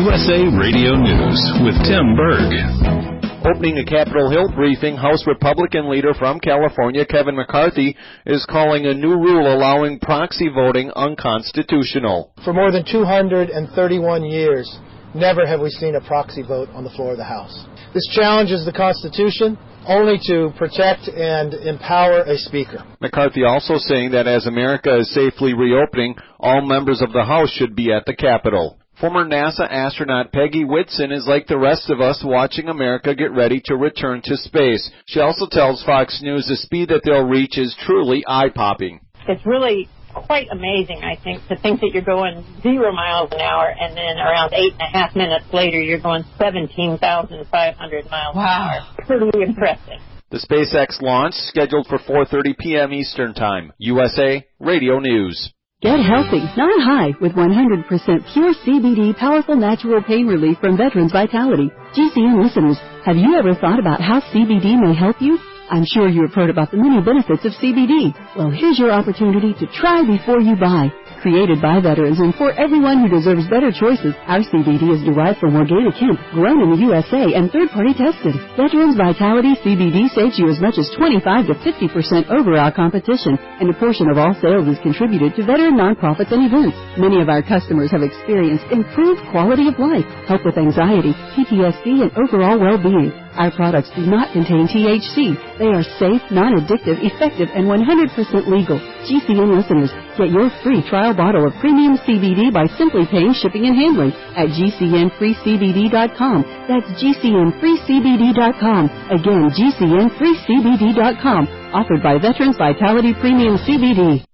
USA Radio News with Tim Berg. Opening a Capitol Hill briefing, House Republican leader from California, Kevin McCarthy, is calling a new rule allowing proxy voting unconstitutional. For more than 231 years, never have we seen a proxy vote on the floor of the House. This challenges the Constitution only to protect and empower a speaker. McCarthy also saying that as America is safely reopening, all members of the House should be at the Capitol. Former NASA astronaut Peggy Whitson is like the rest of us watching America get ready to return to space. She also tells Fox News the speed that they'll reach is truly eye-popping. It's really quite amazing, I think, to think that you're going 0 miles an hour and then around 8.5 minutes later you're going 17,500 miles an hour. Pretty impressive. The SpaceX launch scheduled for 4:30 p.m. Eastern Time. USA Radio News. Get healthy, not high, with 100% pure CBD powerful natural pain relief from Veterans Vitality. GCN listeners, have you ever thought about how CBD may help you? I'm sure you have heard about the many benefits of CBD. Well, here's your opportunity to try before you buy. Created by veterans and for everyone who deserves better choices, our CBD is derived from organic hemp, grown in the USA and third-party tested. Veterans Vitality CBD saves you as much as 25 to 50% over our competition, and a portion of all sales is contributed to veteran nonprofits and events. Many of our customers have experienced improved quality of life, help with anxiety, PTSD, and overall well-being. Our products do not contain THC. They are safe, non-addictive, effective, and 100% legal. GCN listeners, get your free trial bottle of premium CBD by simply paying shipping and handling at GCNFreeCBD.com. That's GCNFreeCBD.com. Again, GCNFreeCBD.com. Offered by Veterans Vitality Premium CBD.